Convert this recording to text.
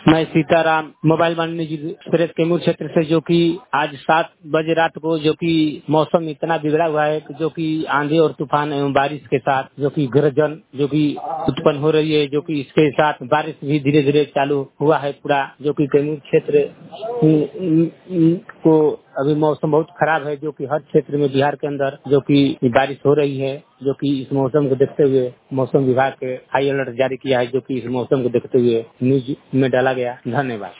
मैं सीताराम मोबाइल वाणिज्य एक्सप्रेस कैमूर क्षेत्र से, जो कि आज 7 बजे रात को जो कि मौसम इतना बिगड़ा हुआ है कि जो कि आंधी और तूफान एवं बारिश के साथ जो कि गर्जन जो कि उत्पन्न हो रही है, जो कि इसके साथ बारिश भी धीरे धीरे चालू हुआ है पूरा, जो कि कैमूर क्षेत्र को अभी मौसम बहुत खराब है, जो कि हर क्षेत्र में बिहार के अंदर जो कि बारिश हो रही है, जो कि इस मौसम को देखते हुए मौसम विभाग के हाई अलर्ट जारी किया है, जो कि इस मौसम को देखते हुए न्यूज में डाला गया। धन्यवाद।